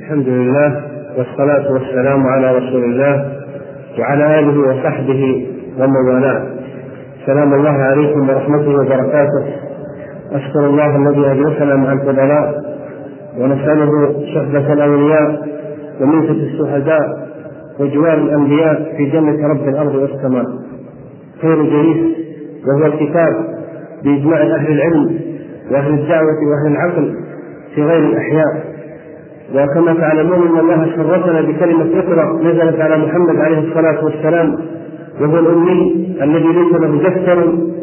الحمد لله والصلاة والسلام على رسول الله وعلى آله وصحبه ومن والاه. سلام الله عليكم ورحمته وبركاته. أشكر الله الذي أجلسنا مع الفضلاء ونسأله صحبة الأولياء ومنفة الشهداء وجوار الأنبياء في جنة رب الأرض والسماء. خير جليس وهو الكتاب بإجماع أهل العلم وأهل الدعوة وأهل العقل في غير الأحياء. وكما تعلمون أن الله شرفنا بكلمة اقرأ نزلت على محمد عليه الصلاة والسلام، وهو الأمي الذي ليس له دفتر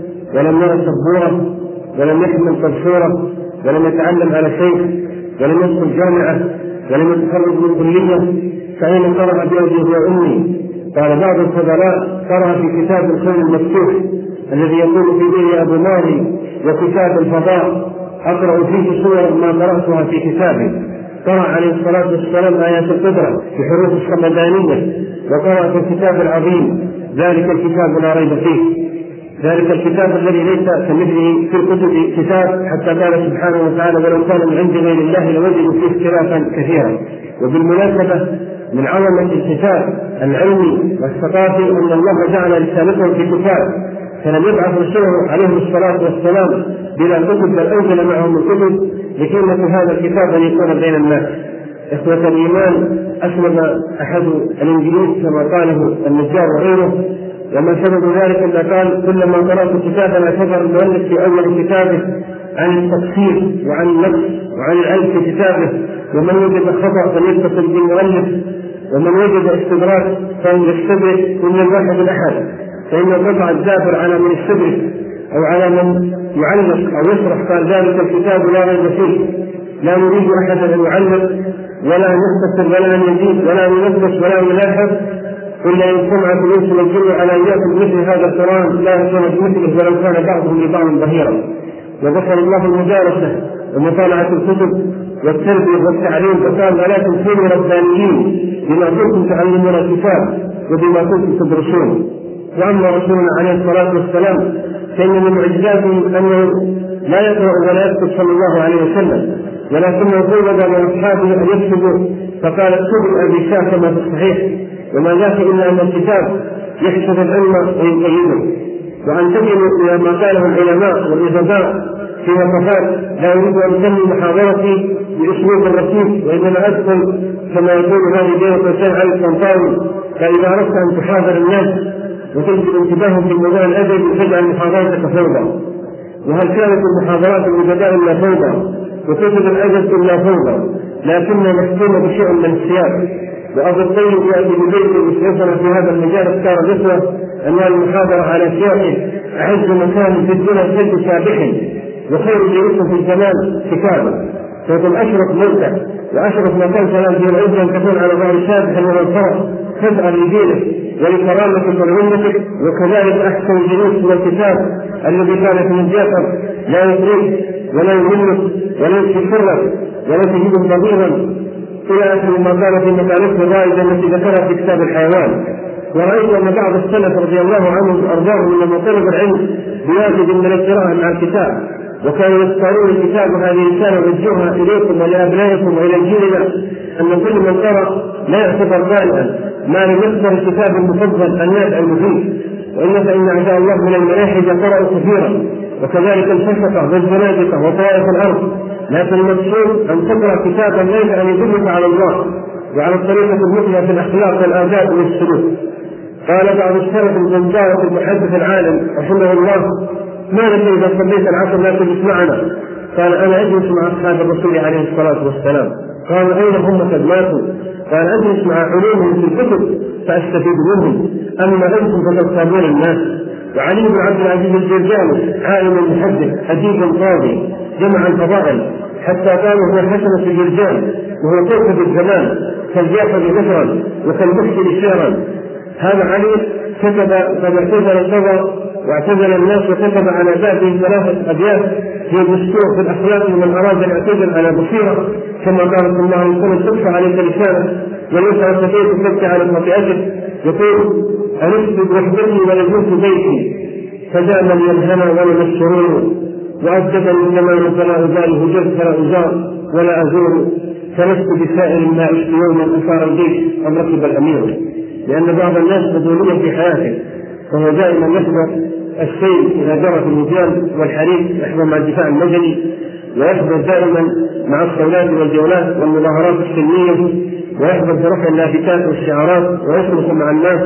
ولم يرى سبورة ولم يحمل طرشورة ولم يتعلم على شيخ ولم يدخل جامعة ولم يتخرج من كلية، فأين قرأ بيده يا أمي؟ قال بعض الفضلاء قرأ في كتاب الخير المفتوح الذي يقول في دين أبو ماري وكتاب الفضاء أقرأ فيه صور ما قرأتها في كتابي. قرأ عليه الصلاة والسلام آيات القدرة بحروف الصمدانية، وقرأ في الكتاب العظيم ذلك الكتاب لا ريب فيه، ذلك الكتاب الذي ليس كمثله في الكتب كتاب، حتى قال سبحانه وتعالى ولو كان من عند غير الله لوجدوا فيه اختلافا كثيرا. وبالمناسبة من عظمة الكتاب العلمي والثقافي أن الله جعل رسالته في كتاب، فلم يبعث رسوله عليه الصلاة والسلام بلا كتب بل أنزل معهم الكتب لكلمة هذا الكتاب أن يكون بين الناس. إخوة الإيمان، أسلم أحد الإنجليز كما قاله النجار وغيره، وما سبب ذلك أن قال كلما قرأت كتابا اعتبر المؤلف في أول كتابه عن التقصير وعن النقص وعن العيب في كتابه، ومن وجد خطأ فليتصل بالمؤلف، ومن وجد استدراك فليستدرك كل واحد الأحد، فإن القطع الزافر على من يستدرك أو على من يعلق أو يشرح. قال ذلك الكتاب لا ريب فيه، لا نريد أحدا أن يعلق ولا أن يختصر ولا أن يزيد ولا أن ينقص ولا أن يلاحظ، إلا إن سمعت الإنس والجن على أن يأكل مثل هذا القرآن لا يكون بمثله ولو كان بعضهم لبعض ظهيرا. وذكر الله المدارسة ومطالعة الكتب والتربية والتعليم، فقال ولا تكونوا ربانيين بما كنتم تعلمون الكتاب وبما كنتم تدرسون. وأما رسولنا عليه الصلاة والسلام فإن من معجزاته أنه لا يقرأ ولا يكتب صلى الله عليه وسلم، ولكنه طلب من أصحابه أن يكتبوا، فقال اكتبوا أبي شاه كما في الصحيح، وما ذاك إلا أن الكتاب يحفظ العلم ويقيمه. وأنتقل إلى ما قاله العلماء والإدباء في وقفات، لا أريد أن أسمي محاضرتي بأسلوب رسيب، وإنما أدخل كما يقول هذه بين قوسين على الطنطاوي، فإذا أردت أن تحاضر الناس وتجد انتباههم في الموضوع الأدبي تجعل محاضرتك فوضى. وهل كانت المحاضرات الأدباء إلا فوضى وكتب الأدب إلا فوضى؟ لكننا نحكم بشيء من السياق. وأبو الطيب يأتي ببيت يسعفنا في هذا المجال اختار الإخوة أن المحاضرة على سياقه أعز مكان في الدنيا سد سابح وخير جلوس في الزمان كتابه، فيكون أشرف ممتع وأشرف مكان كلام في العزة أن تكون على ظهر سابح ومن فرح خدعا لدينك ولكرامتك ولعلمتك. وكذلك أحسن جلوس من الكتاب الذي كان في الجافر لا يطريك ولا يهمك ولا يشكرك ولا تجده ضغيرا إلى آخر ما قال في مكانته الرائدة التي ذكرها في كتاب الحيوان. ورأيت أن بعض السلف رضي الله عنهم وأرضاهم لما طلب العلم بواجب من القراءة مع الكتاب، وكانوا يختارون الكتاب هذه رسالة ويرجوها إليكم ولأبنائكم وإلى جيلنا أن كل من قرأ لا يعتبر ضائعا ما لم يختر الكتاب المفضل النافع المفيد، وإن فإن أعداء الله من الملاحدة قرأوا كثيرا، وكذلك الفسقة والزنادقة وطوائف الأرض، لكن المقصود أن تقرأ كتابا ليس أن يدلك على الله وعلى الطريقة المثلى في الأخلاق والآداب والسلوك. قال بعض السلف الجنجاوة المحدث العالم رحمه الله ما لك إذا صليت العصر لا تجلس معنا؟ قال أنا أجلس مع أصحاب الرسول عليه الصلاة والسلام. قال أين هم قد ماتوا؟ قال أجلس مع علومهم في الكتب فأستفيد منهم، أما أنتم فتغتابون الناس. وعلي بن عبد العزيز الجرجاني عالم محدث أديب قاضي جمع الفضائل حتى قال هو حسنة الجرجان وهو كوكب الزمان كالجافة بكثرا وكالمحسن شعرا. هذا علي كتب قد اعتزل القضاء واعتزل الناس، وكتب على بابه 3 أبيات في الدستور في الأخلاق من أراد أن يعتزل على بصيرة، كما قال صلى الله عليه وسلم تبكى عليك لسانك وليس أستطيع تبكي على خطيئتك. يقول أنسبت وحدتي ولزمت بيتي فدام لي الهنا ولم السرور، وأجدني الزمان فلا أزال هجرت فلا أزار ولا أزور. فلست بسائر ما عشت يوما أثار الجيش أم ركب الأمير، لأن بعض الناس مديونية في حياته، وهو دائما يحضر السيل إذا جرى في الوديان والحريق، يحضر مع الدفاع المدني، ويحضر دائما مع الصولات والجولات والمظاهرات السلمية، ويحضر برفع اللافتات والشعارات، ويصرف مع الناس،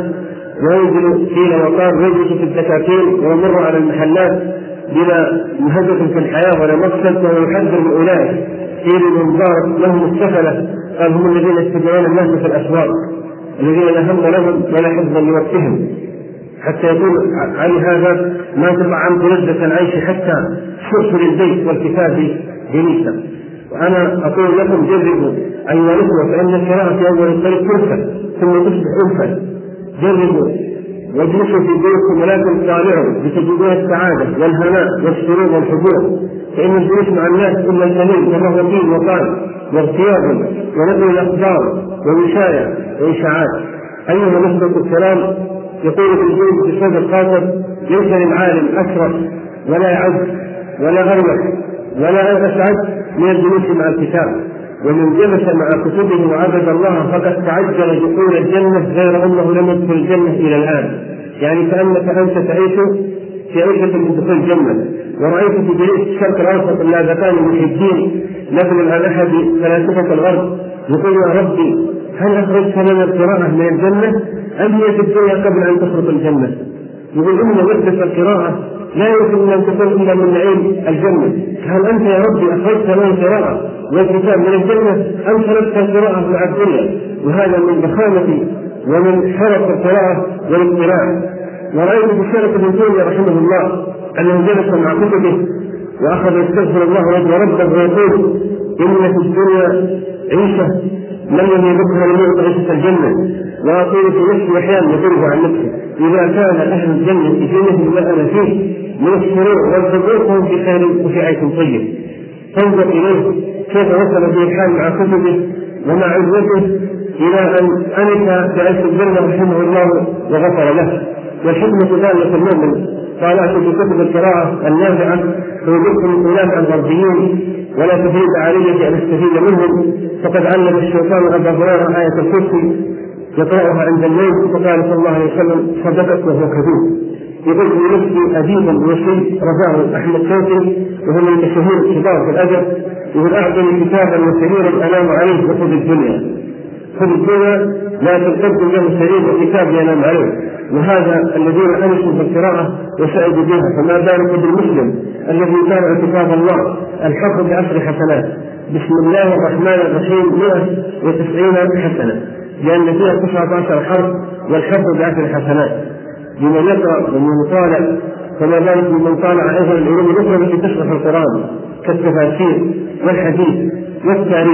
وينزل حين وقال، ويجلس في الدكاكين ويمر على المحلات بلا هدف في الحياة ولا مقصد، وهو يحذر من أولئك حين المبارك لهم السفلة، قال هم الذين يستدعون الناس في الأسواق الذين لا هم لهم ولا حفظا لوقتهم، حتى يكون على هذا ما تطعمت لذة العيش حتى صرت للبيت والكتاب جليسا. وأنا أقول لكم جربوا أيها الأخوة، فإن القراءة في أول الطريق كلفة ثم تصبح ألفة. جربوا واجلسوا في بيوتكم ولكن طالعوا لتجدون السعادة والهناء والسرور والحضور، فإن الجلوس مع الناس إلا القليل وهو دين وقال واغتياب ونقل الأخبار ووشاية وإشاعات. أيها الأخوة الكرام، يقول في الجيد في صدر الخاطر: ليس للعالم أشرف ولا يعز ولا غير ولا أسعد من الجلوس مع الكتاب، ومن جلس مع كتبه وعبد الله فقد تعجل دخول الجنة، غير أنه لم يدخل الجنة إلى الآن. يعني كأنك أنت تعيش في عيشة من دخول الجنة. ورأيت في جريدة الشرق الأوسط اللاذقان المحبين نقل عن أحد فلاسفة الغرب يقول: يا ربي، هل أخرجت لنا القراءة من الجنة أم هي في الدنيا قبل أن تخرج الجنة؟ يقول: إن وحدة القراءة لا يمكن أن تكون إلا من نعيم الجنة. هل أنت يا ربي أخرجت لنا القراءة والكتاب من الجنة أم خلقت القراءة مع الدنيا؟ وهذا من ضخامة ومن حرص القراءة والاطلاع. ورأيت في سيرة ابن تيمية رحمه الله أنه جلس مع كتبه وأخذ يستغفر الله ربه ويقول: إن في الدنيا عيشة لم يملكها لموت عيشة الجنة. وأقول في نفسي أحيانا يقول عن نفسه: إذا كان أهل الجنة في مثل ما أنا فيه من السرور والحضور فهم في خير وفي عيش طيب. فانظر إليه كيف وصل به الحال مع كتبه ومع عزوته إلى أن أنس بعيش الجنة رحمه الله وغفر له. والحكمة ذلك المؤمن طالعت في كتب القراءة النافعة فوجدت من أولئك الغربيين ولا تفريد علي أن أستفيد منهم، فقد علم الشيطان أبا هريرة آية الكرسي يقرأها عند الليل، فقال صلى الله عليه وسلم: صدقت وهو كذوب. يقول في نفسي أديبا وشيء رفعه أحمد شوقي وهو من المشاهير الكبار في الأدب، يقول: أعطني كتابا وسريرا أنام عليه وخذ الدنيا. خذ الدنيا لا تقدم له سرير وكتاب ينام عليه. وهذا الذين أنسوا في القراءة وسعدوا بها، فما بالك بالمسلم الذي تابع كتاب الله الحفظ ب10 حسنات. بسم الله الرحمن الرحيم 190 حسنة، لأن فيها 19 حرف والحفظ ب10 حسنات لمن يقرأ ومن يطالع. فما بالك بمن طالع أيضا العلوم الأخرى التي تشرح القرآن كالتفاسير والحديث والتاريخ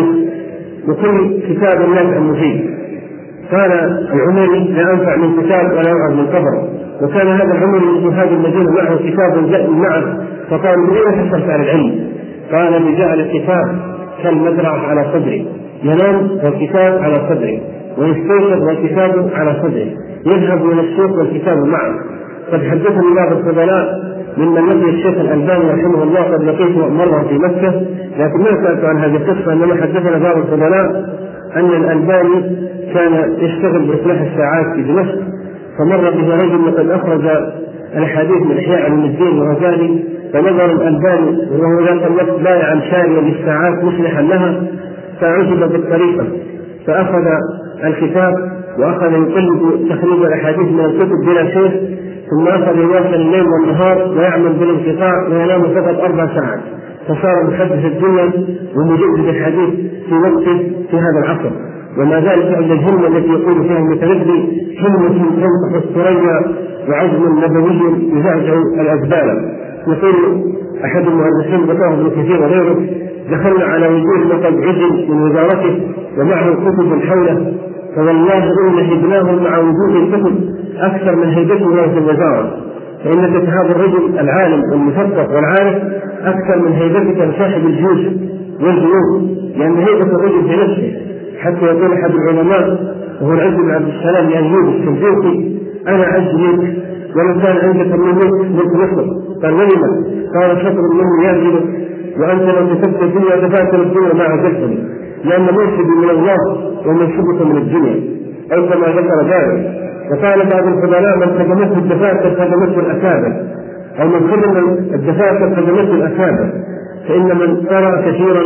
وكل كتاب نافع مفيد. قال العمري: لا أنفع من كتاب ولا أوعظ من قبر. وكان هذا العمري من هذه المدينة معه كتاب جاء معه، فقال: من أين حصلت على العلم؟ قال: بجعل الكتاب كالمزرعة على صدري، ينام والكتاب على صدري، ويستيقظ والكتاب على صدري، يذهب إلى السوق والكتاب معه. قد حدثني بعض الفضلاء ممن لقي الشيخ الألباني رحمه الله، قد لقيته مرة في مكة، لكن ما سألت عن هذه القصة، إنما حدثنا بعض الفضلاء أن الألباني كان يشتغل بإصلاح الساعات في دمشق، فمر به رجل وقد أخرج الحديث من إحياء علوم الدين وغزالي، فنظر الألباني وهو ذات الوقت بائعا شاريا للساعات مصلحا لها، فعجب بالطريقة، فأخذ الكتاب وأخذ يقلد تخريج الأحاديث من الكتب بلا شيخ، ثم أخذ يواصل الليل والنهار ويعمل بالانقطاع وينام فقط 4 ساعات، فصار محدث الدنيا ومجدد الحديث في وقته في هذا العصر. وما ذلك عند الهمة التي يقول فيها المتنبي: همة تنطق الثريا وعزم نبوي يزعزع الأجبال. يقول أحد المؤرخين بطه بن كثير وغيره: دخلنا على وجوه لقد عزم من وزارته ومعه كتب حوله، فوالله إن هبناه مع وجود الكتب أكثر من هيبته في الوزارة، فإنك هذا الرجل العالم والمثقف والعارف أكثر من هيبتك لصاحب الجيوش والجنود، لأن هيبة الرجل في نفسه. حتى يقول أحد العلماء وهو العز بن عبد السلام لأيوب السلجوقي: أنا عز منك، ولو كان عندك من ملك مصر. قال: ولما؟ قال: شطر مني يعجبك، وأنت لو كتبت الدنيا دفعت الدنيا ما عجبتني. لأن مرشد من الله ومرشدك من الدنيا أو كما ذكر ذلك. وقال بعض الفضلاء من خدمته الدفاتر خدمته الأكابر، أو من خدم الدفاتر خدمته الأكابر، فإن من قرأ كثيرا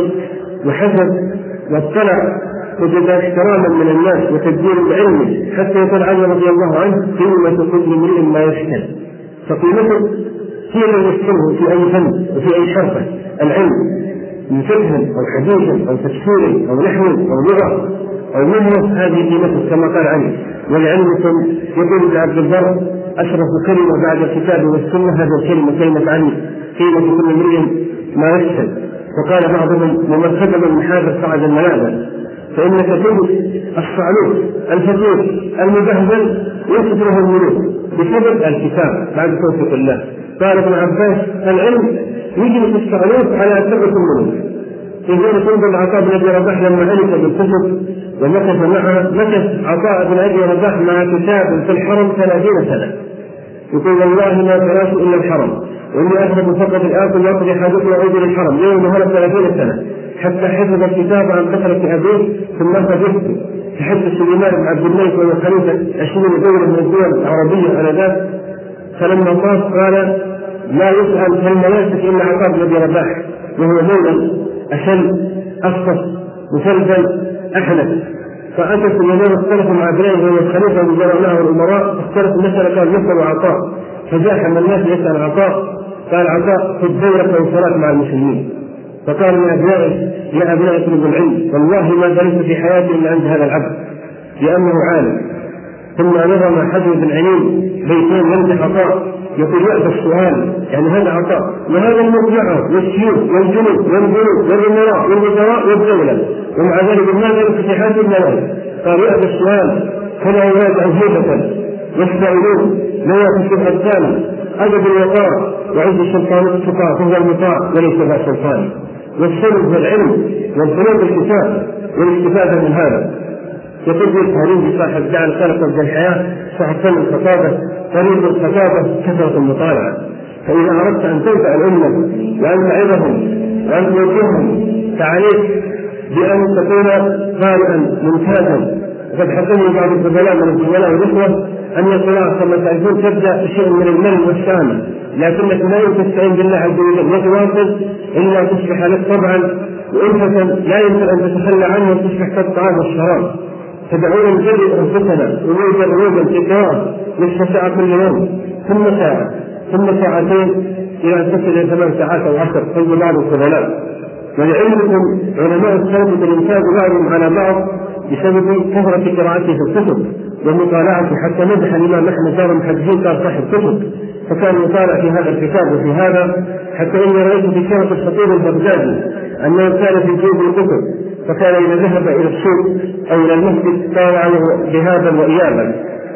وحفظ واطلع وجد احتراما من الناس وتدبير بعلمه، حتى يقول علي رضي الله عنه قيمة كل امرئ ما يحسن. فقيمته هي من يحسنه في أي فن وفي أي حرفة، العلم من فقه أو حديث أو تفسير أو نحو أو لغة أو مهنة، هذه قيمته كما قال علي. ولعلمكم يقول ابن عبد البر أشرف كلمة بعد الكتاب والسنة هذه الكلمة كلمة علي، قيمة كل امرئ ما يحسن. وقال بعضهم ومن خدم المحاذر صعد المنابر، فإنك تجد الصعلوك الفقير المبهدل يصدره الملوك بسبب الكتاب بعد توفيق الله. قال ابن عباس العلم يجلس الصعلوك على أسرة الملوك. إذا تنظر عطاء بن أبي رباح لما ألف بالكتب ومكث معها، مكث عطاء بن أبي رباح مع كتاب في الحرم 30 سنة، يقول والله ما تراش إلا الحرم، وإني أذهب فقط الآن وأقضي حاجتي وأعود للحرم يوم نهار 30 سنة، حتى حفظ الكتاب عن كثرة أبيه ثم أخذ يكتب. تحدث سليمان بن عبد الملك وهو خليفة 20 دولة من الدول العربية آنذاك، فلما طاف قال لا يسأل هل مناسك إلا عطاء بن أبي رباح، وهو مولى أشل أصفر مسلسل أحنف. فأتى سليمان اختلف مع ابنائه وهو الخليفة من جرعناه والأمراء، اختلف المسألة قال يسأل عطاء، فزاحم الناس يسأل عطاء، قال عطاء خذ دورك وصلاة مع المسلمين. فقال يا أبنائي اطلبوا العلم، والله ما درست في حياتي إلا عند هذا العبد لأنه عالم. ثم نظم حجر بن عنين بيتين يمدح عطاء، يقول يأبى السؤال، يعني هذا عطاء وهذا المطلع والسيوف والجنود والجنود والأمراء والوزراء والدولة، ومع ذلك ما درست في حياتي إلا ذلك. قال يأبى السؤال فلا يراجع هيبة والسائلون لا يأتي الثاني أدب الوقار وعند السلطان التقى فهو المطاع وليس ذا سلطان. والسلم والعلم والفنون بالكتاب والاستفادة من هذا. يقول التاريخ صاحب دع الخلق وابدا الحياة صاحب فن الخطابة، طريق الخطابة كثرة المطالعة. فإذا أردت أن تنفع الأمة وأن تعظهم وأن توجههم فعليك بأن تكون قارئا ممتازا. وقد حكمني بعض الفضلاء من الزملاء والإخوة أن القراءة كما تعرفون تبدأ بشيء من المن والسامة، لكنك لا يمكن تستعين بالله عز وجل وتواصل إلا تصبح لك طبعا وأنفة لا يمكن أن تتخلى عنه وتصبح كالطعام والشراب. فدعونا نجرب أنفسنا ونوجد في قراءة نصف ساعة كل يوم، ثم ساعة ثم ساعتين إلى أن تصل إلى 8 ساعات أو 10 في بعض الفضلاء. ولعلمكم علماء السلف بالإنتاج بعضهم على بعض بسبب كثرة قراءته في الكتب ومطالعته، حتى مدح الإمام أحمد دار المحدثين قال صاحب كتب، فكان يطالع في هذا الكتاب وفي هذا، حتى إني رأيت في سيرة الخطيب البغدادي أنه كان في جيب الكتب، فكان إذا ذهب إلى السوق أو إلى المسجد طالع ذهابا وإيابا.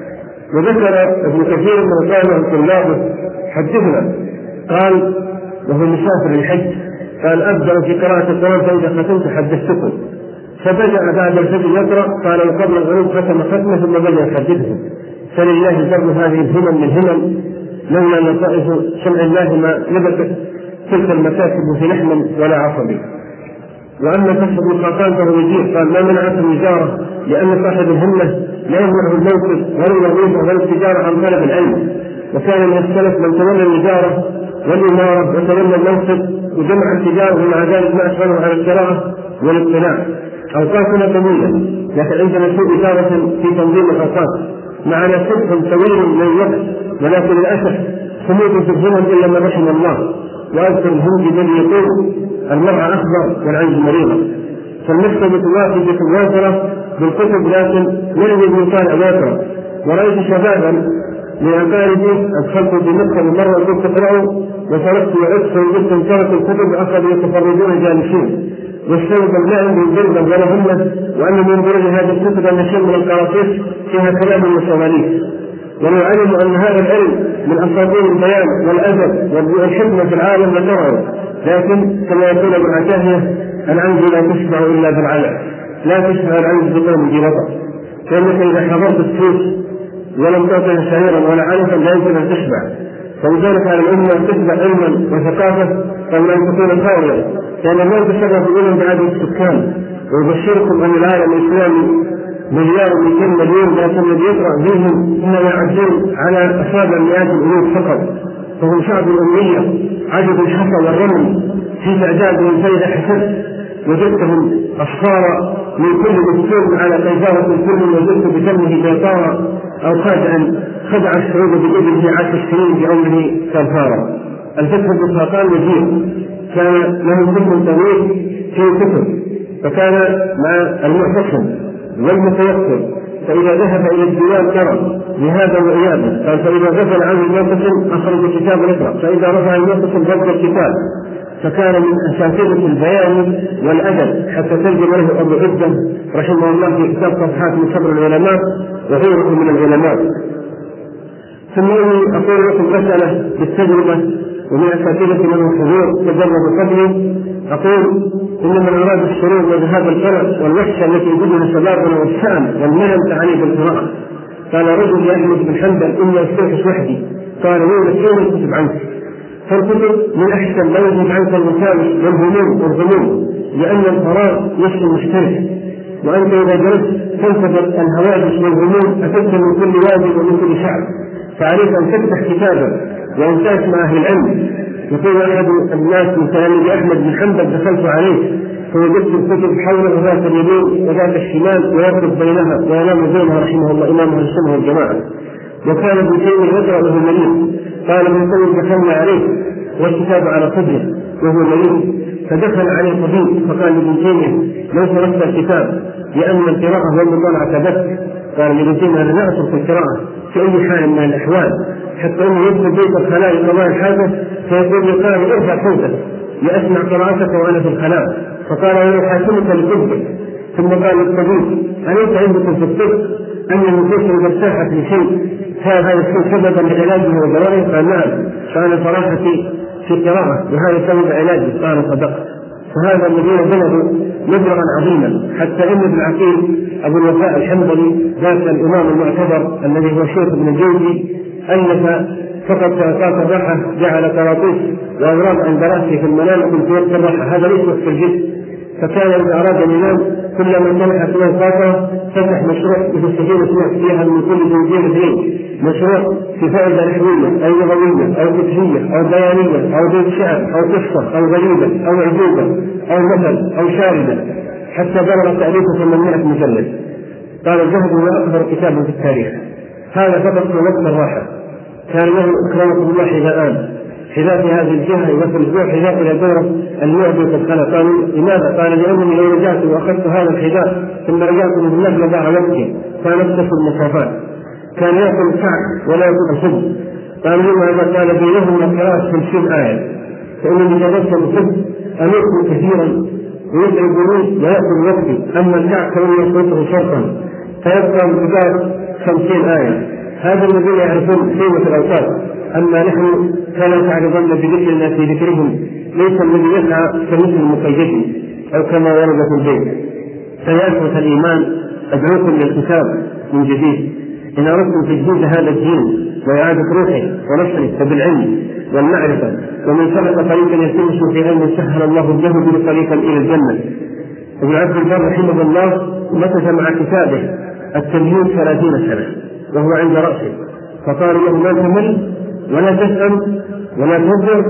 وذكر ابن كثير من كان طلابه حدثنا قال وهو مسافر الحج، قال أبدأ في قراءة القرآن فإذا ختمت حدثتكم، فبدأ بعد الفجر يقرأ قال وقبل الغروب ختم ختمة ثم بدأ يحدثهم. فلله در هذه الهمم من همم، لولا لطائف سمع الله ما نبتت تلك المكاسب في لحم ولا عصب. وأما كسب الخاقان فهو يجير، قال ما منعته الوزارة لأن صاحب الهمة لا يمنعه الموقف ولا الوظيفة ولا التجارة عن طلب العلم. وكان من السلف من تولى الوزارة والإمارة وتولى الموقف وجمع التجارة ومع ذلك ما أشغله على القراءة والاطلاع. أوقاتنا طويلة، لكن عندنا سوء إدارة في تنظيم الأوقات، معنا سبح طويل من الوقت، ولكن للأسف خمود في الزمن إلا من رحم الله. وأذكر الهند الذي يقول المرأة أخضر والعين مريضة، فالمكتبة واحدة وافرة بالكتب لكن لا يجب يطالع وافرة. ورأيت شبابا لأقاربي أدخلت بمكتب مرة قلت تقرأوا وتركت وعدت وقلت انترك الكتب وأخذوا يتفرجون جالسين، والسبب لا عندهم جلدا ولا همة، وأنهم ينظرون هذه الكتب أن شيء من القراطيس فيها كلام وسواليف. ولو علموا أن هذا العلم من أساطير البيان والأدب والحكمة في العالم لجرعوا، لكن كما يقول ابن عتاهية العنز لا تشبع إلا بالعلم، لا تشبع العنز بقوم بوطأ، فإنك إذا حضرت السوس ولم تعطه شعيرا ولا علفا لا يمكن أن تشبع. فلذلك على الأمة أن تشبع علما وثقافة قبل أن تكون خاوية، لأن الناس تشبع في علم بعدد السكان، ويبشركم أن العالم الإسلامي 1,200,000,000، لكن الذي يقرأ فيهم إنما يعدون على أصابع مئات الألوف فقط، فهم شعب الأمية عدد الحصى والرمل في تعدادهم، فإذا حسبت وجدتهم أصفارا من كل دستور على قيثارة كل وجدت بفمه قيثارا، أو خدع الشعوب بإبن في 10 سنين بعمره كالفارا. الفتح بن خاقان وزير كان له كتب طويل في كتب، فكان مع المعتصم والمتوكل، فإذا ذهب إلى الديوان قرأ لهذا وإيابه، قال فإذا غفل عنه المعتصم أخرج كتاب يقرأ، فإذا رفع المعتصم رد الكتاب، فكان من أساتذة البيان والأدب، حتى ترجم له أبو عبده رحمه الله في كتاب صفحات من صبر العلماء وغيره من العلماء. ثم إني أقول لكم مسألة بالتجربة ومن أساتذة من الحضور تجربوا قبلي، أقول إن من أراد الشرور وذهاب القرى والوحشة التي يجدها شبابنا والشأم والملل تعالي بالقراءة. قال رجل يحمد بن حنبل إني أستوحش وحدي، قال وين الكتب عنك؟ فالكتب من أحسن لا يجب عنك الوساوس والهموم، لأن الفراغ يشفي المشترك، وأنت إذا جلست تنتظر الهواجس والهموم أتيت من كل وادي ومن كل شعب، فعليك أن تفتح كتابا وأن تسمع أهل العلم. يقول أحد الناس من تلاميذ أحمد بن حنبل دخلت عليه فوجدت الكتب حوله ذات اليمين وذات الشمال ويركض بينها وينام بينها رحمه الله إمام أهل السنة والجماعة، وكان ابن تيمية يقرأ له مريض. قال ابن تيمية دخلنا عليه والكتاب على صدره وهو مريض، فدخل عليه طبيب فقال ابن تيمية لو تركت الكتاب لأن القراءة والمطالعة بس. قال ابن تيمية أنا لا أترك القراءة في أي حال من الأحوال، حتى أنه يدخل بيت الخلاء لقضاء الحاجة فيقول لقارئ ارفع صوتك لأسمع قراءتك وأنا في الخلاء، فقال أنا أحاكمك لطبك. ثم قال الطبيب أليس عندكم في الطب أن النفوس المرتاحة في شيء هذا يكون سببا لعلاجه ودوائه؟ قال نعم، فأنا صراحتي في قراءة وهذا سبب علاجه. قال صدقت. فهذا الذين بلغوا مبلغا عظيما، حتى ان ابن عقيل ابو الوفاء الحنبلي ذاك الامام المعتبر الذي هو شيخ ابن الجوزي الف فقط ساعات الراحه جعل قراطيس واوراد عند راسه في المنام من وقت الراحه، هذا ليس وقت الجد، فكان اذا اراد ان ينام كلما سمح فيه فاقه فتح مشروع مثل سفينه سمح فيها من كل زوجين اثنين، مشروع في فائده نحويه او لغويه او فقهيه او بيانيه او بيت شعر او قصه او غريبه او عجوبه او مثل او شارده، حتى بلغ تاليفه 800 مجلد. قال الذهبي هو اكبر كتاب في التاريخ. هذا فقط في وقت الراحه. كان له اكرمكم الله حذاءان، حذاء في هذه الجهه يمثل الجوع، حذاء الى دوره المعدي في الخلق. قالوا لماذا؟ قال لانني لو رجعت واخذت هذا الحذاء ثم رجعت بالله لضاع وقتي، فنفس المسافات. كان ياكل كعك ولا ياكل خبز. قال لماذا؟ قال بينهما قراءة 50 آية، فإنني جلست الخبز أميكم كثيرا ويدعبني ويأكل وقتي، أما الكعك فإني يصرفه شرطا فيبقى بقدار 50 آية. هذا الذين يعرفون قيمة الأوقات، أما نحن كانوا تعرضون بذكرنا في ذكرهم، ليس الذي يسعى كمثل المقيد أو كما ورد في البيت. فيا إخوة الإيمان أدعوكم للكتاب من جديد إن أردتم تجديد هذا الدين وإعادة روحه ونشره فبالعلم والمعرفة، ومن سلك طريقا يلتمس في علم سهل الله له به طريقا إلى الجنة. ابن عبد البر رحمه الله مكث مع كتابه التمهيد 30 سنة وهو عند رأسه، فقال له لا تمل ولا تسأل ولا تنظر.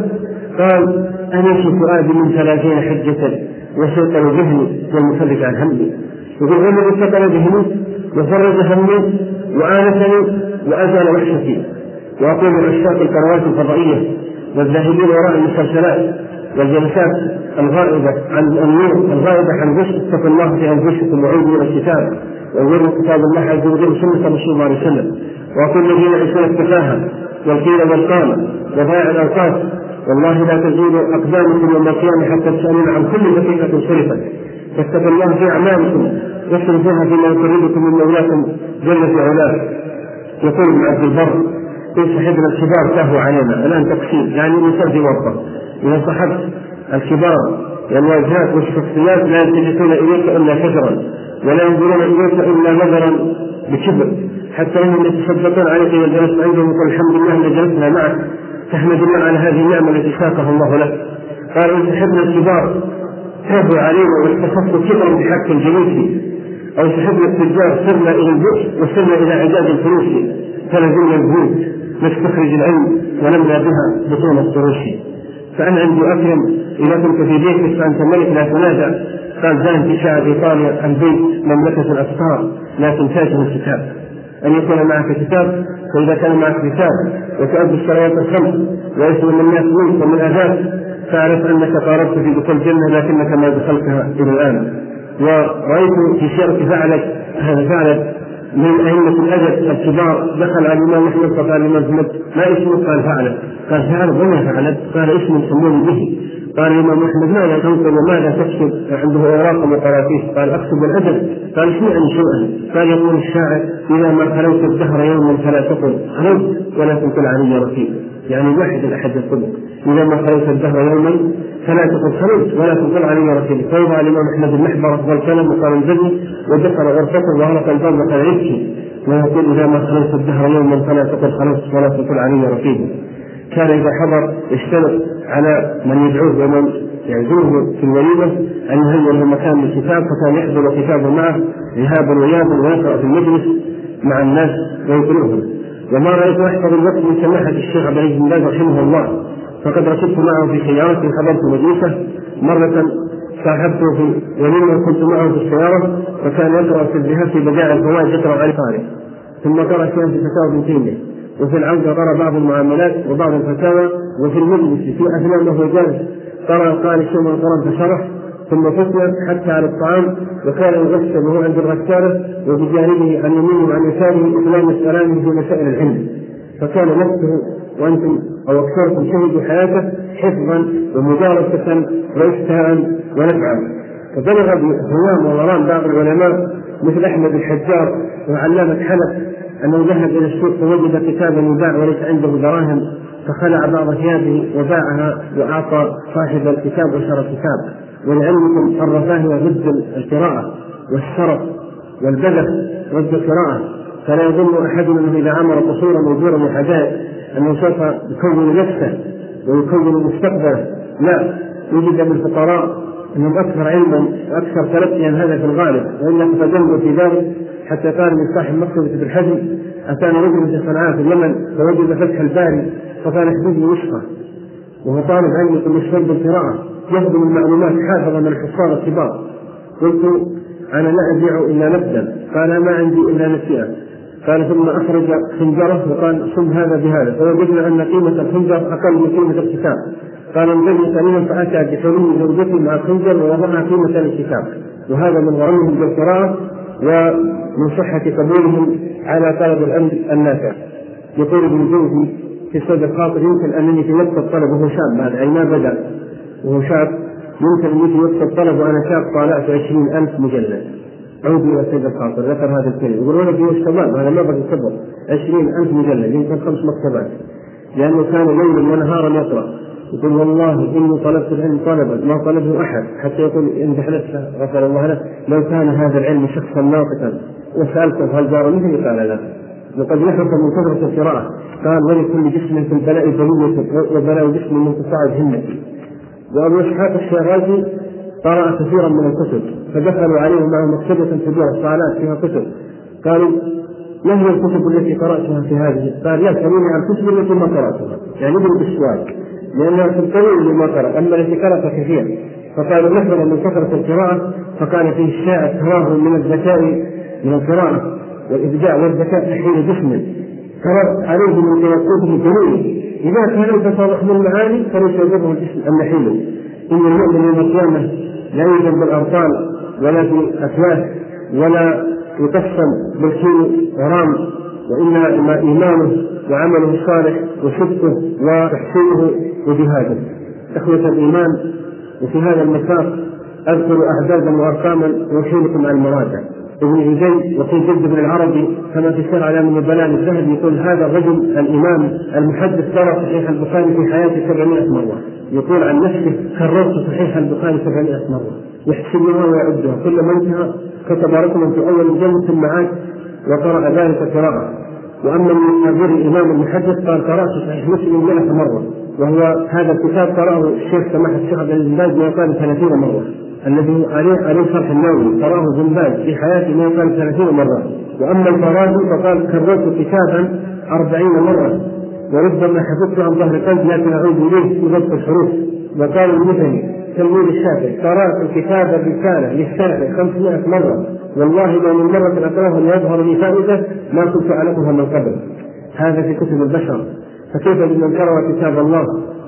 قال أنيش فؤادي من 30 حجة وسيطر ذهني والمفرج عن همي. يقول غير سيطر ذهني وفرج همي وآنسني وأزال وحشتي. وأقول لعشاق القنوات الفضائية والذاهبين وراء المسلسلات والجلسات الغائبة عن النور الغائبة عن غش، اتقوا الله في أنفسكم وعودوا إلى الكتاب وانظروا كتاب الله عز وجل سنة رسول الله عليه وسلم. وأقول الذين يعيشون التفاهة والقيل والقامة وضياع الأوقات، والله لا تزول أقدامكم يوم القيامة حتى تسألون عن كل دقيقة صرفت. فاتقوا الله في أعمالكم واصرفوها فيما يقربكم من مولاكم جل في علاه. يقول ابن عبد البر إن صحبنا الكبار تهوى علينا الآن تقسيم، يعني نسجل وقت إذا صحبت الكبار والواجهات والشخصيات لا يلتفتون إليك إلا فجرا ولا ينظرون إليك إلا نظرا بكبر، حتى إنهم يتصدقون عليك إذا جلست عندهم وقال الحمد لله أن جلسنا معك، تحمد الله على هذه النعمة التي ساقها الله لك. قال إن صحبنا الكبار هابوا علينا واستخفوا كبرا بحق الجلوس، أو سحبنا التجار صرنا إلى البؤس وصرنا إلى عداد الفلوس، فلزمنا البيوت نستخرج العلم ولمنا بها بطون الطروش. فأنا عندي أكرم إذا كنت في بيتك فأنت ملك لا تنازع. قال زان في شعب إيطاليا البيت مملكة الأفكار لكن تاجه الكتاب، أن يكون معك كتاب. فإذا كان معك كتاب وتؤدي الصلوات الخمس ويسلم الناس منك ومن أذاك فاعرف أنك قاربت في دخول الجنة لكنك ما دخلتها إلى الآن. ورأيت في سيرة ثعلب من أئمة الأدب الكبار دخل على الإمام أحمد فقال الإمام أحمد ما اسمه؟ قال ثعلب وما ثعلب؟ قال اسم يسمون به. قال الإمام أحمد ماذا تنقل وماذا تكتب؟ عنده أوراق وقراطيس. قال أكتب الأدب. قال شيئا شيئا. قال يقول الشاعر إذا ما خلوت الدهر يوما فلا تقل خلوت ولكن قل علي رقيب، يعني واحد الأحد القدر، إذا ما خلوت الدهر يوما فلا تقل خلوت ولكن قل علي رقيب. فوضع الإمام أحمد المحبرة والكلام وقال انزلي ودخل غرفته وغلق الباب وقال يبكي ويقول إذا ما خلوت الدهر يوما فلا تقل خلوت ولكن قل علي رقيب. كان إذا حضر اشترط على من يدعوه ومن يعزوه في الوليمة أن يهيئ له مكان للكتاب، فكان يحضر كتابه معه ذهابا وإيابا ويقرأ في المجلس مع الناس ويقرأهم. وما رأيت أحفظ الوقت من سماحة الشيخ عبد العزيز بن باز رحمه الله، فقد ركبت معه في سيارته حضرت مجلسه مرة صاحبته في وليمة كنت معه في السيارة، فكان يقرأ في الذهاب في بدائع الفوائد يقرأ على طارق، ثم قرأ شيئا في فتاوى ابن تيمية، وفي العودة قرأ بعض المعاملات وبعض الفتاوى، وفي المجلس في أثناء ما جالس قال شيء من القرآن فشرح ثم فتوى حتى على الطعام، وكان يغسل وهو عند الغسالة وبجانبه عن يمينه وعن يساره إقلام السلام في مسائل العلم. فكان نفسه وأنتم أو أكثركم شهدوا حياته حفظا ومدارسة واجتهادا ونفعا. فبلغ بهوام وغرام بعض العلماء مثل أحمد الحجار وعلامة حلب أنه ذهب إلى السوق فوجد كتابا يباع وليس عنده دراهم، فخلع بعض ثيابه وباعها وأعطى صاحب الكتاب وشرى الكتاب. ولعلمكم الرفاهية ضد القراءة والشرف والبذخ ضد القراءة، فلا يظن أحد أنه إذا عمر قصورا وجورا وحدائق أنه سوف يكون نفسه ويكون مستقبله. لا، يوجد من الفقراء أنهم أكثر علما وأكثر تلقيا، هذا في الغالب، وإلا تجنبوا في ذلك. حتى قال من صاحب مكتبة بالحجم أتانا رجل في صنعاء في اليمن فوجد فتح الباري فقال احفظني نسخة، وهو طالب علم مشغول بالقراءة يخدم المعلومات حافظا من الحفاظ الكبار. قلت أنا لا أبيع إلا نقدا، قال ما عندي إلا نسيئة. قال ثم أخرج خنجره وقال صم هذا بهذا، فوجدنا أن قيمة الخنجر أقل من قيمة الكتاب. قال انزلني قليلا فأتى بحلول زوجتي مع الخنجر ووضعها قيمة للكتاب. وهذا من غرامهم بالقراءة ومن صحة قبولهم على طلب العلم النافع. يقول ابن جوزي في سد الخاطر يمكن أنني في وقت الطلب وهو شاب بعد أي ما بدأ وهو شاب، يمكن أن في وقت الطلب وأنا شاب طالعت 20,000 مجلد. عود إلى سيد الخاطر ذكر هذا الكلام، يقول أنا في الشباب هذا ما بقي كبر 20,000 مجلد يمكن 5 مكتبات، لأنه كان ليلا ونهارا يقرأ. يقول والله إني طلبت العلم طلبا ما طلبه أحد، حتى يقول إن حلفت غفر الله له لو كان هذا العلم شخصا ناطقا وسألته هل جار مثلي قال لا، وقد يحرص من كثرة القراءة. قال ولكل جسم في البلاء بلية وبلاء جسم من تصاعد همتي. وأبو إسحاق الشيرازي قرأ كثيرا من الكتب، فدخلوا عليه معه مكتبة كبيرة صالات فيها كتب، قالوا ما هي الكتب التي قرأتها في هذه؟ قال لا سألوني عن الكتب التي ما قرأتها، يعني ابن بالسؤال لأنها في القليل اللي ما قرأ، أما التي قرأت كثير. فقالوا مثلا من كثرة القراءة، فقال فيه الشاعر تراه من الذكاء من القراءة والإبداع والذكاء تحيل جسمه قرأ عليه من قراءته جميل، إذا كان البصر من المعاني فليس يضره الجسم النحيل. إن المؤمن يوم القيامة لا يوجد بالأرطال ولا بالأفلاس ولا يقسم بالكيلو غرام، وإنما إيمانه وعمله الصالح وصدقه وتحسينه وجهاده. إخوة الإيمان، وفي هذا المسار أذكر أعدادا وأرقاما وأشيركم عن المراجع. ابن جزي وفي جد بن العربي كما في سير علام البلال الذهبي يقول هذا الرجل الإمام المحدث قرأ صحيح البخاري في حياته 700 مرة. يقول عن نفسه كررت صحيح البخاري 700 مرة، يحسبها ويعدها، كلما انتهى كتب رقما في أول مجلد ثم عاد وقرأ ذلك قراءة. وأما من حضور الإمام المحدث قال قرأت صحيح مسلم 100 مرة، وهو هذا الكتاب قرأه الشيخ سماحة الشيخ عبد العزيز بن باز 30 مرة. الذي عليه شرح النووي قرأه ابن باز في حياته ما يقال 30 مرة. وأما الفارابي فقال كررت كتابا 40 مرة وربما حفظت عن ظهر قلب لكن أعود إليه في ضبط الحروف. وقال المثني تلميذ الشافعي قرأت الكتاب الرسالة للشافعي 500 مرة والله لو من مرة أقرأه ليظهر لي فائدة ما كنت أعلمها من قبل. هذا في كتب البشر، فكيف بمن قرأ كتاب الله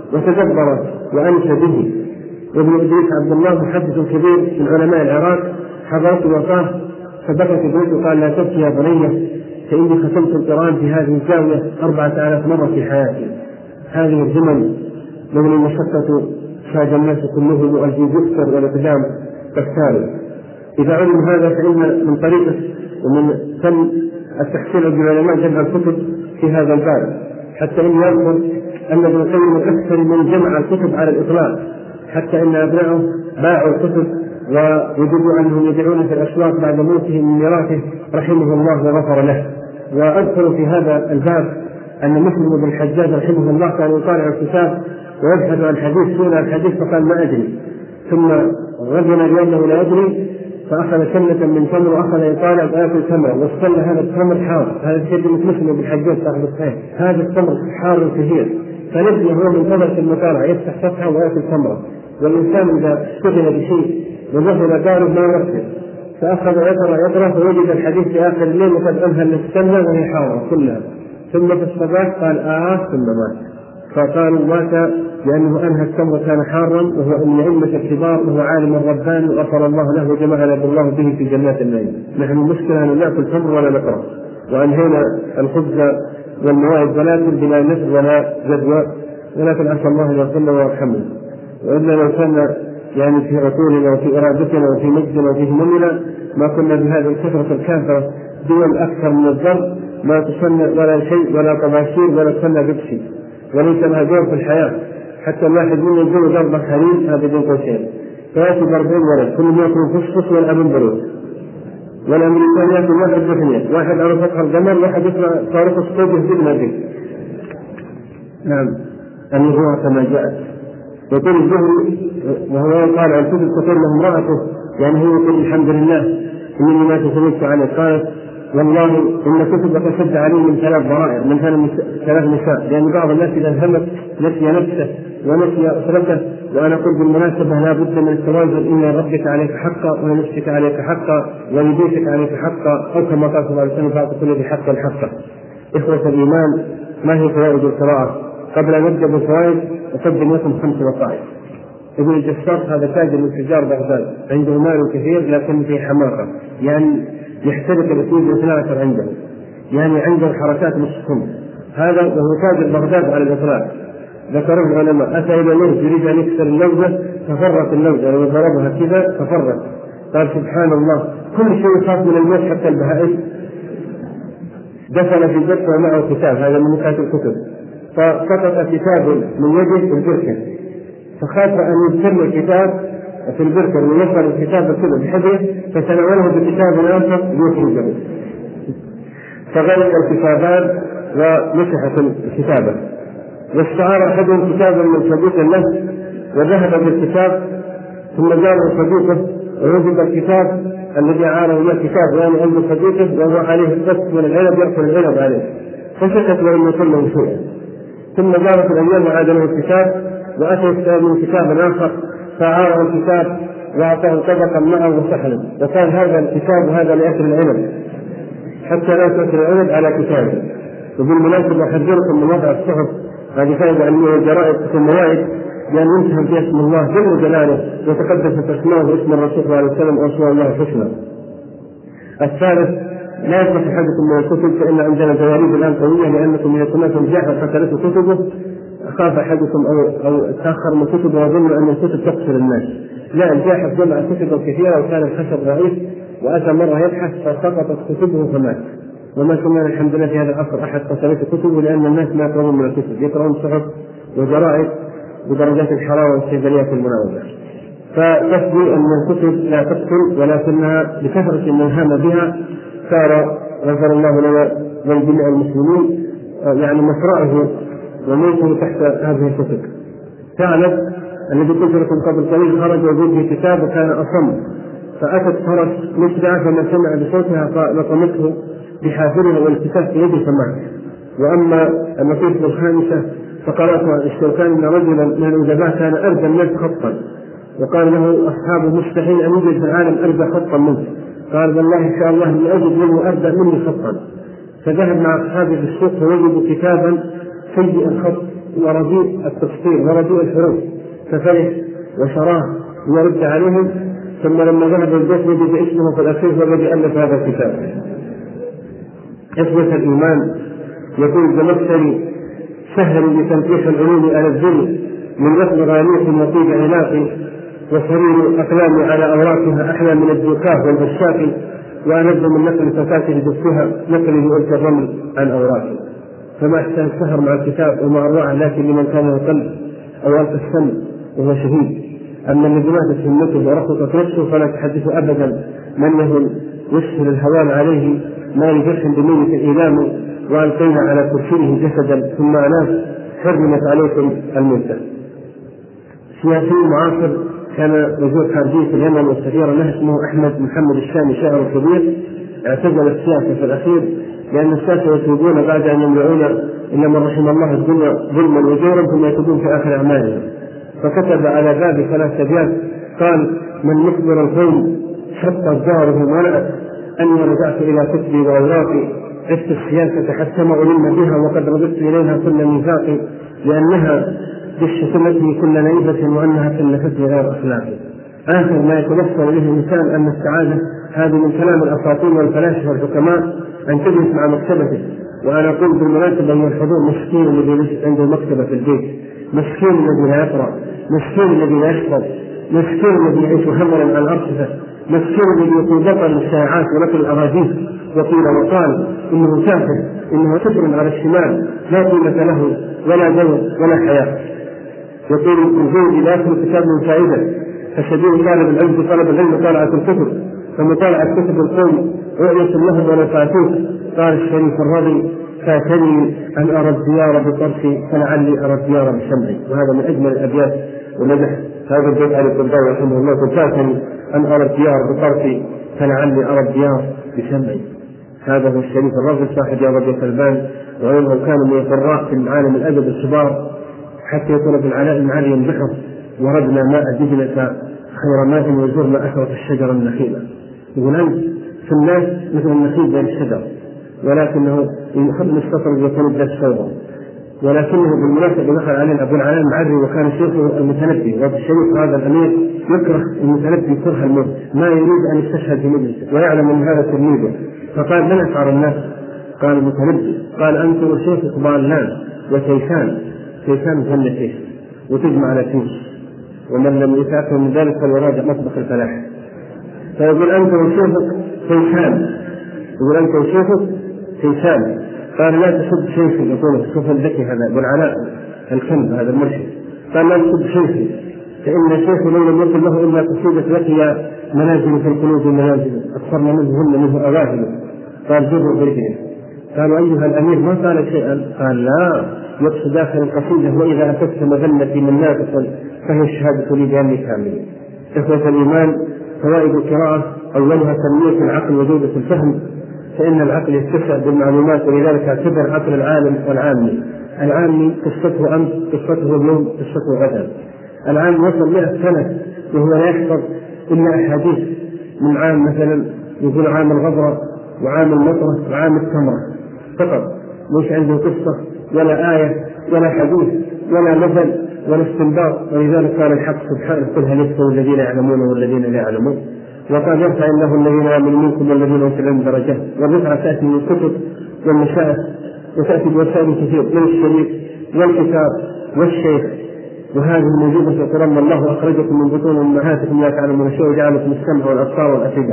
وتدبر وأنس به. وابن إدريس عبد الله محدث كبير من علماء العراق حضرت وفاه فبكت ابنته قال لا تبكي يا بنية فإني ختمت القرآن في هذه الزاوية 4000 مرة في حياتي. هذه الزمن من المشقة شاج الناس كلهم والجيد يكثر والإقدام تكتال. إذا علم هذا فإن من طريقه ومن فن التحصيل بالعلماء جمع الكتب في هذا الباب، حتى إن يذكر أن ابن القيم أكثر من جمع الكتب على الإطلاق، حتى إن أبنائه باعوا الكتب ووجدوا أنهم يبيعون في الأسواق بعد موته من ميراثه رحمه الله وغفر له. وأذكر في هذا الباب أن مسلم بن الحجاج رحمه الله كان يطالع الكتاب ويبحث عن حديث سنة الحديث فقال ما أدري، ثم غزنا بأنه لا يدري فأخذ سنة من تمر وأخذ يطالع بآكل تمر واستنى هذا التمر حار. هذا كلمة مسلم بن الحجاج صاحب الصحيح، هذا التمر حار كثير فنبي هو من طبق المطالع يفتح صفحة ويأكل تمرة. والإنسان إذا اشتغل بشيء وجهل داره ما يركز فأخذ يقرأ فوجد الحديث في آخر الليل وقد أنهى الاستنى وهي حارة كلها، ثم في الصباح قال ثم مات. فقالوا مات لأنه أنهى التمر كان حارا وهو من أئمة الكبار وهو عالم رباني وغفر الله له وجمعنا بالله به في جنات النعيم. نحن المشكلة أن نأكل تمر ولا نقرأ، وأنهينا الخبز والموائد ولكن بلا نفع ولا جدوى، ولكن عسى الله أن يغفر ويرحمه. وإلا لو كان يعني في عقولنا وفي إرادتنا وفي مجدنا وفي هممنا ما كنا بهذه الكثرة الكافرة. دول أكثر من الضرب ما تصنع ولا شيء ولا طباشير ولا تصنع بكشي وليس لها دور في الحياة. حتى الواحد منا يجوز ضرب حريم هذا بين قوسين فيأتي ضربين ولد كل يأكل فصفص والأبن برود، والأمريكان يأكل واحد بثنية، واحد على فتح القمر واحد يسمع صارخ الصوت يهدد نبي. نعم النبوة كما جاءت. يقول الزهري وهو قال عن كتب تقول له امرأته يعني هو يقول الحمد لله إني ما تسميت عليه، قالت والله إن كتبك شد علي من 3 ضرائر من 3 نساء، لأن بعض الناس إذا همت نسي نفسه ونسي أسرته. وأنا أقول بالمناسبة لا بد من التوازن إن ربك عليك حقا ونفسك عليك حقا ولبيتك عليك حقا، أو كما قال صلى الله عليه وسلم فأعطي كل ذي حق حقه. إخوة الإيمان، ما هي فوائد القراءة؟ قبل أن نبدأ بالفوائد أقدم لكم 5 وصايا. ابن الجسار هذا تاجر من تجار بغداد عنده مال كثير لكن في حماقة، يعني يحترق الأسود 12 عنده، يعني عنده حركات مستقيمة. هذا وهو تاجر بغداد على الإطلاق. ذكره العلماء أتى إلى لوز يريد أن يكسر اللوزة ففرت اللوزة وضربها كذا ففرت. قال سبحان الله كل شيء يخاف من الموت حتى البهائم. دخل في البركة ومعه كتاب، هذا من نكات الكتب، فسقط كتاب من يده في البركة فخاف أن يسمى الكتاب في البركة من يفعل الكتاب كله بحذره فتناوله بكتاب آخر ليخرجه فغلق الكتابان ومسحت الكتابة. واستعار أحدهم كتابا من صديق له وذهب بالكتاب ثم جاء صديقه ووجد الكتاب الذي عاره له كتاب يعني عند صديقه وهو عليه القسط من العنب يأكل العنب عليه فسكت ولم يكن له شيء. ثم جاءت الأيام وعاد له الكتاب وأتى من كتاب آخر فعاره الكتاب وأعطاه طبقا معه وسحلا وقال هذا الكتاب وهذا لأكل العنب حتى لا تأكل العنب على كتابه. وبالمناسبة أحذركم من وضع الصحف، هذه فائدة علمية الجرائد في الموائد لأن ينتهي في اسم الله جل جلاله وتقدس اسمه واسم الرسول صلى الله عليه وسلم وأسماء الله الحسنى. الثالث لا يصح أحدكم من الكتب فإن عندنا جواريد الآن قوية لأنكم إذا كنتم جاحظ قتلته كتبه خاف أحدكم أو تأخر من كتبه وظن أن الكتب تقتل الناس. لا، الجاحظ جمع كتبه كثيرة وكان الخشب ضعيف وأتى مرة يبحث فسقطت كتبه فمات. وما كنا الحمد لله في هذا العصر أحد قتلته كتبه لأن الناس ما يقرؤون من الكتب، يقرؤون صحف وجرائد بدرجات الحرارة والصيدليات المناوبة. فتثبت أن الكتب لا تقتل ولكنها بكثرة من هام بها صار غفر الله لنا ولجميع المسلمين يعني مصرعه وموته تحت هذه الكتب. تعلم الذي قلت لكم قبل قليل خرج وجد كتاب وكان أصم، فأتت فرس مشبعة فمن سمع بصوتها لطمته بحافرها والكتاب في يده فمات. وأما النصيحة الخامسة فقرأت عن الشوكاني أن رجلا من الأدباء كان أرجى الناس خطا، وقال له أصحابه مستحيل أن يوجد في العالم أرجى خطا منه، قال والله إن شاء الله أني أجد منه أرجى مني خطا. فذهب مع أصحابه في السوق فوجدوا كتابا سيء الخط ورديء التفسير ورديء الحروف، ففرح وشراه ويرد عليهم. ثم لما ذهب البيت وجد اسمه في الأخير والذي ألف هذا الكتاب. إخوة الإيمان، يقول الزمخشري سهل بتنفيح العلوم على الذل من لفظ غاليق وطيب علاقي، وسرير أقلامي على أوراقها أحلى من الدكاف والبشاق، وألذ من نقل فتاة دفها نقل بألك الرمل عن أوراقي. فما أحسن السهر مع الكتاب ومع الرعى، لكن لمن كان يقل أو ألقى السمع وهو شهيد. أما الذي ماتت همته ورخصت نفسه فلا تحدث أبدا من له يسهل الهوان عليه ما يجرح بميت الإيلام، وألقينا على كرسيه جسدا ثم أناس حرمت عليكم الموتى. سياسي معاصر كان وزير خارجية اليمن والسفير له اسمه أحمد محمد الشامي، شاعر كبير، اعتزل السياسة في الأخير لأن الساسة يتوبون بعد أن يملعون إلا من رحم الله الدنيا ظلما وجورا ثم يتوبون في آخر أعمالهم. فكتب على باب 3 أبيات قال: من مخبر القوم حتى داره ملأت، أني رجعت إلى كتبي وأوراقي، عشت السياسة حتى ما ألم بها وقد رددت إليها كل ميثاقي، لأنها بالشتمتني كل نيبة وأنها كلفتني غير أخلاقي. آخر ما يتوصل إليه الإنسان أن السعادة هذه من كلام الأساطين والفلاسفة والحكماء أن تجلس مع مكتبته. وأنا أقول بالمناسبة أن الحضور مسكين الذي ليس عنده مكتبة في البيت، مسكين الذي لا يقرأ، مسكين الذي لا يشرب، مسكين الذي يعيش هملا على الأرصفة، مسكين الذي يكون بطل الشائعات ونقل الأراضيس وقيل وقال، إنه كافر، إنه كفر على الشمال لا قيمة له ولا دور ولا حياة. يقول الزوج لا يكون كتاب من فائدة، فشبيه طالب العلم في طلب العلم مطالعة الكتب، فمطالعة كتب القوم رؤية لهم ولا فاتوك. قال الشريف الرضي: فاتني أن أرى الديار بطرفي فلعلي أرى الديار بسمعي. وهذا من أجمل الأبيات ومدح هذا البيت علي القرضاوي رحمه الله: فاتني أن أرى الديار بطرفي فلعلي أرى الديار بسمعي. هذا هو الشريف الرضي صاحب يا ربي البان، وإنه كان من القراء في عالم الأدب الكبار، حتى يطلب العلاء المعلي البحر: وردنا ماء دجلة خير ماء وزرنا أثرة الشجر النخيلة. يقول أنت في الناس مثل النخيل بين الشجر، ولكنه يحب مستطرد يكون الدرس صوبا. ولكنه بالمناسبة دخل عليه أبو العلاء المعري وكان شيخه المتنبي، والشيخ هذا الأمير يكره المتنبي كره الموت، ما يريد أن يستشهد بمجلسه ويعلم أن هذا تلميذه. فقال: من أشعر الناس؟ قال: المتنبي. قال: أنت وشيخك ضالان وشيخان، شيخان مثل شيخ وتجمع على شيخ، ومن لم يتأكد من ذلك فليراجع مطبخ الفلاح. فيقول: أنت وشيخك شيخان، يقول: أنت وشيخك شيخان. قال: لا تسب شيخي. يقول شوف الذكي هذا أبو العلاء الكلب هذا المرشد. قال: لا تسب شيخي، فإن شيخي لو لم يكن له إلا قصيدة لك يا منازل في القلوب منازل أكثرنا منه أواهل. قال: جبر برجله. قالوا: أيها الأمير ما قال شيئا؟ قال: لا، يقصد داخل القصيدة: وإذا أتت مذلتي من ناقص فهي الشهادة لي بأني كامل. إخوة الإيمان، فوائد القراءة: أولها تنمية العقل وجودة الفهم، فإن العقل يتسع بالمعلومات، ولذلك اعتبر عقل العالم والعامي. العامي قصته أمس، قصته اليوم، قصته غدا. العام وصل 100 سنة وهو لا يحفظ إلا أحاديث من عام، مثلا يقول عام الغبرة وعام المطرة وعام التمرة فقط، ليس عنده قصة ولا آية ولا حديث ولا مثل ولا استنباط. ولذلك قال الحق سبحانه: قل هل يستوي الذين يعلمون والذين لا يعلمون؟ وقال: يرفع الله الذين آمنوا منكم والذين أوتوا العلم درجات. والرفعة تأتي من الكتب والمشايخ، وتأتي بوسائل كثير من الشريف والكتاب والشيخ، وهذه موجودة في القرآن: والله أخرجكم من بطون أمهاتكم لا تعلمون شيئا وجعل لكم السمع والأبصار والأفئدة.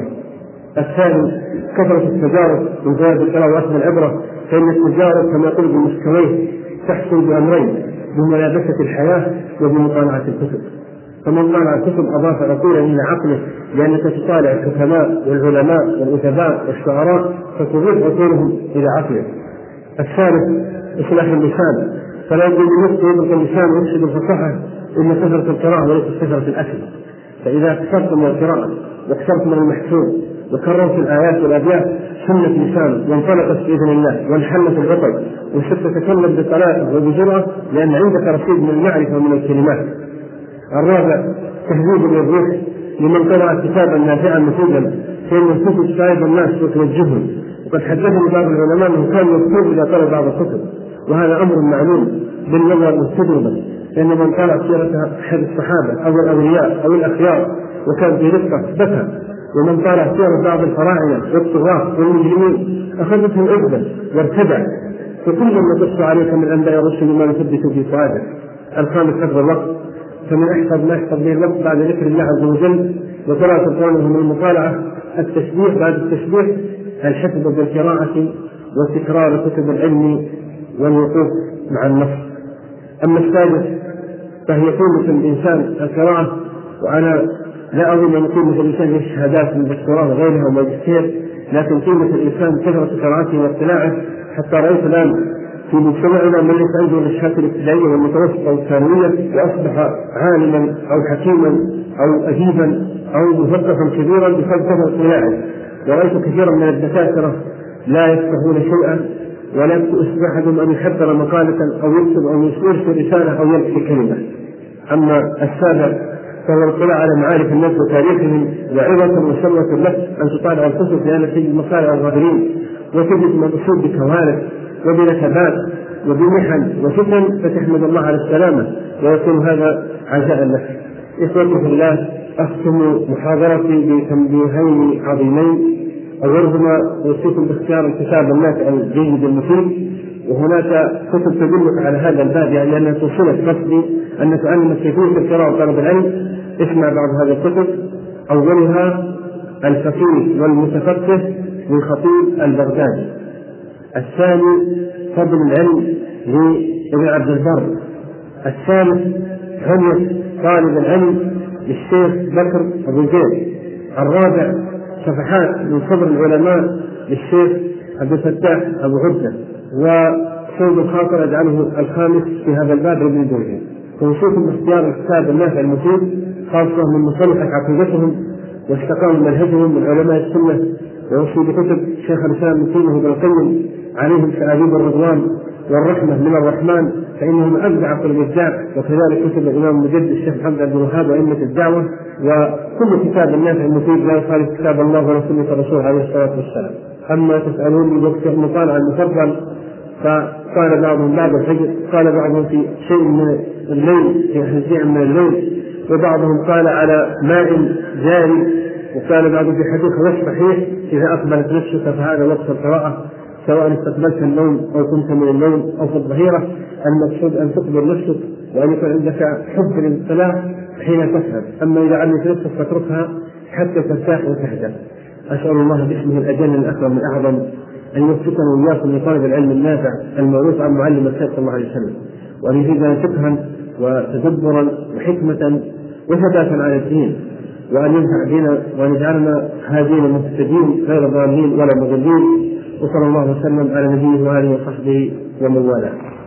الثاني كثرة التجارب من فوائد القراءة وأخذ العبرة، فإن التجارب كما يقول بالمستوين تحصل بأمرين: بملابسة الحياة وبمطالعة الكتب. فمن طالع الكتب أضاف عقولا إلى عقله، لأنك تطالع الحكماء والعلماء والأدباء والشعراء فتضيف عقولهم إلى عقله. الثالث إصلاح اللسان، فلا يجب أن يضبط اللسان ويفسد الفصاحة إن كثرة القراءة وليس كثرة الأكل. فإذا اكثرت من القراءة واكثرت من المحفوظ وكررت الآيات والأبيات سنة لسانه وانطلقت بإذن الله وانحلت العقل وصرت تتكلم بطلاقة وبجرأة لأن عندك رصيد من المعرفة ومن الكلمات. الرابع تهذيب للروح لمن قرأ كتابا نافعا مفيدا فإنه تجد سائر الناس وتوجههم. وقد حدثني بعض العلماء أنه كان يكتب إذا قرأ بعض الكتب، وهذا أمر معلوم بالنظر والتجربة، لأن من قرأ سيرة أحد الصحابة أو الأولياء أو الأخيار وكان في رفقة بكى، ومن قرأ سيرة بعض الفراعنة والطغاة والمجرمين أخذته العقدة وارتدع. فكل ما نقص عليك من أنباء الرسل ما يثبت في فؤادك. الخامس حفظ الوقت، فمن أحفظ ما يحفظ به الوقت بعد ذكر الله عز وجل وقراءة القرآن من المطالعة. التشبيه بعد التشبيه الحفظ بالقراءة وتكرار كتب العلم والوقوف مع النص. أما السادس فهي قيمة الإنسان القراءة، وأنا لا أظن أن قيمة الإنسان هي الشهادات من الدكتوراه وغيرها وماجستير، لكن قيمة الإنسان كثرة قراءته واطلاعه. حتى رأيت الآن في مجتمعنا من ليس عنده الشهادة الابتدائية والمتوسطة والثانوية وأصبح عالما أو حكيما أو أديبا أو مثقفا كبيرا بسبب كثرة اطلاعه. ورأيت كثيرا من الدكاترة لا يفقهون شيئا ولا يستطيع أحدهم أن يحضر مقالة أو يكتب أو يرسل رسالة أو يكتب كلمة. أما السابع فهو الاطلاع على معارف الناس وتاريخهم وعظة وسلوة لك أن تطالع الكتب، لأن تجد مصالح الغابرين وتجد مقصود بكوارث وبنكبات وبمحن وفتن فتحمد الله على السلامة ويكون هذا عزاء لك. إخوتي في الله، أختم محاضرتي بتنبيهين عظيمين. أولهما وصيكم باختيار الكتاب النافع الجيد المفيد، وهناك كتب تدلك على هذا الباب، يعني أنها توصلك قصدي أن تعلم كيفية القراءة وطلب العلم. اسمع بعض هذه الكتب. أولها الفقيه والمتفقه للخطيب البغدادي. الثاني فضل العلم لابن عبد البر. الثالث حلية طالب العلم للشيخ بكر أبو زيد. الرابع صفحات من صبر العلماء للشيخ عبد الفتاح أبو عبدة. وصوب الخاطر أجعله الخامس في هذا الباب لابن جوزي. فوصيكم باختيار الكتاب النافع المفيد، خاصة من مصلحة عقيدتهم واستقام منهجهم من علماء السنة. ووصي بكتب شيخ الإسلام ابن تيمية وابن القيم عليهم سعاديب الرضوان والرحمة من الرحمن، فإنهم أبدع في الإبداع. وكذلك كتب الإمام المجدد الشيخ محمد بن وهاب وأئمة الدعوة. وكل كتاب النافع المفيد لا يخالف كتاب الله ورسوله الرسول عليه الصلاة والسلام. أما تسألون بوقت المطالعة المفضل، فقال بعضهم بعد الفجر، قال بعضهم في شيء من الليل، في هزيع من الليل، وبعضهم قال على ماء جاري، وقال بعضهم في حديث غير صحيح إذا أقبلت نفسك فهذا وقت القراءة، سواء استقبلت النوم أو كنت من النوم أو في الظهيرة. المقصود أن تقبل نفسك وأن يكون عندك حب للاطلاع حين تفهم. أما إذا علمت نفسك فتركها حتى ترتاح وتهدى. أسأل الله باسمه الأجل الأكرم الأعظم أن يوفقنا وإياكم لطالب العلم النافع الموروث عن معلم الخير صلى الله عليه وسلم، وأن يزيدنا فقها وتدبرا وحكمة وثباتا على الدين، وأن ينفع بنا وأن يجعلنا هادين مهتدين غير ضالين ولا مضلين. وصلى الله وسلم على نبيه وآله وصحبه ومن والاه.